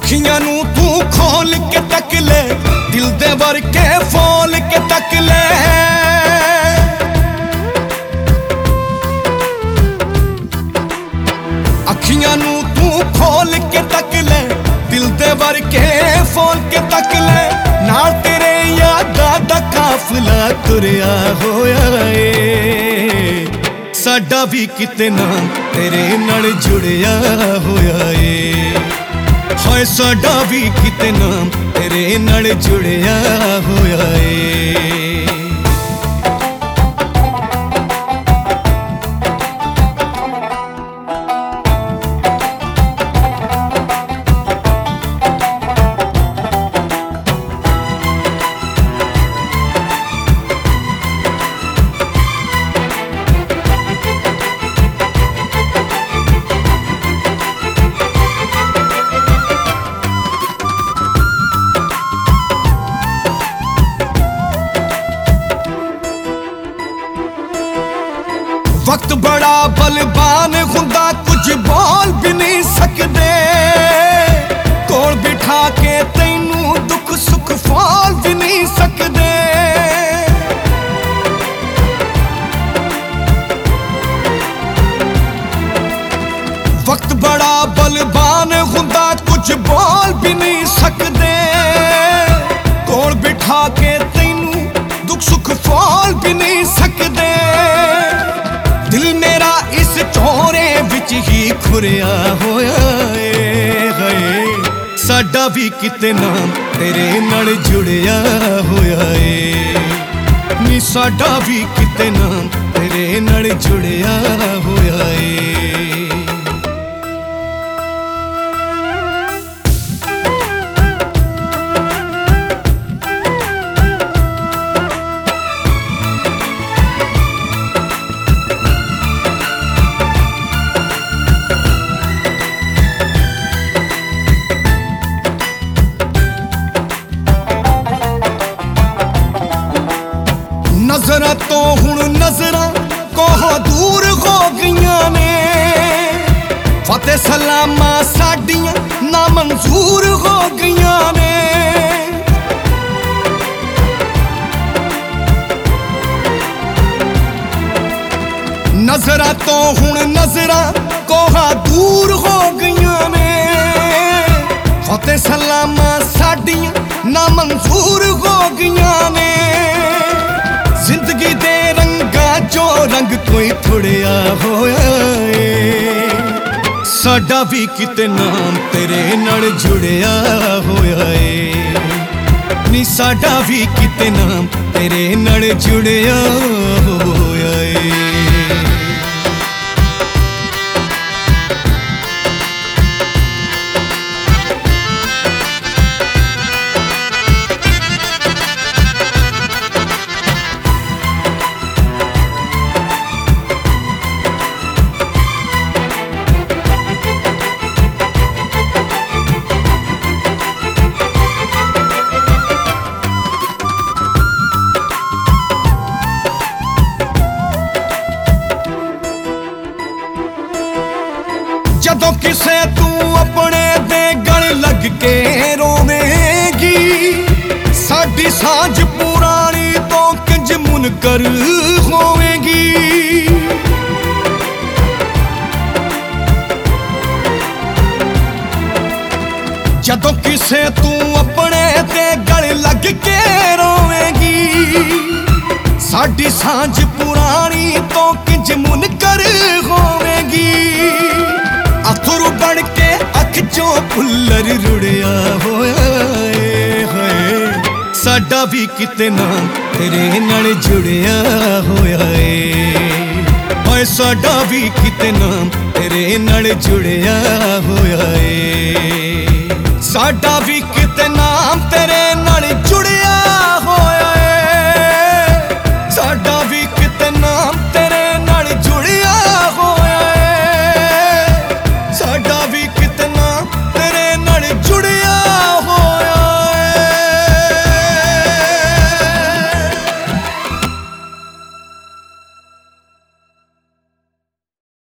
अखियां नू तू खोल के तक ले, दिल दे वर के फोल के तक ले। अखियां नू तू खोल के तक ले, दिल दे वर के फोल के तक ले। नाल तेरे यादां दा काफिला तुरिया होया ए, साडा भी किते नाम तेरे नाल जुड़िया होया ए। हाय साडा भी किते नाम तेरे नाल जुड़िया होया ए। वक्त बड़ा बलवान हुंदा, कुछ बोल भी नहीं सकदे। कोल बिठा के तैनू दुख सुख फोल भी नहीं सकदे। वक्त बड़ा बलवान हुंदा, कुछ बोल भी नहीं सकदे। कोल बिठा के तैनू दुख सुख फोल भी नहीं सकदे। दिल मेरा इस चोरे विच ही खुरिया होया ए, साडा भी किते नाम तेरे नाल जुड़िया होया ए। नी साडा भी किते नाम तेरे नाल जुड़िया होया ए। नजरा तो हुण नजरा कोह दूर हो गईयां ने। फतेह सलामा साडियां ना मंजूर हो गईयां ने। नजरा तो हुण नजरा कोह दूर हो गईयां ने। फतेह सलामा साडियां ना मंजूर हो गईयां ने। जिंदगी दे रंगा चो रंग कोई थोड़िया होया ए, साडा भी किते नाम तेरे नाल जुड़िया होया ए। नी साडा भी किते नाम तेरे नाल जुड़िया होया ए। जदों किसे तू अपने दे गल लग के रोवेगी, साडी सांझ पुरानी तो किंज मुनकर होवेगी। जदों किसे तू अपने दे गल लग के रोवेगी, साडी सांझ पुरानी तो किंज मुनकर होवेगी। अथरू बन के अख चो फुल्लर रुड़िया होया ए, साडा भी किते नाम तेरे नाल जुड़िया होया ए। ओए साडा भी किते नाम तेरे नाल जुड़िया होया ए। साडा भी